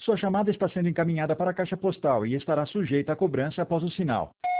Sua chamada está sendo encaminhada para a caixa postal e estará sujeita a cobrança após o sinal.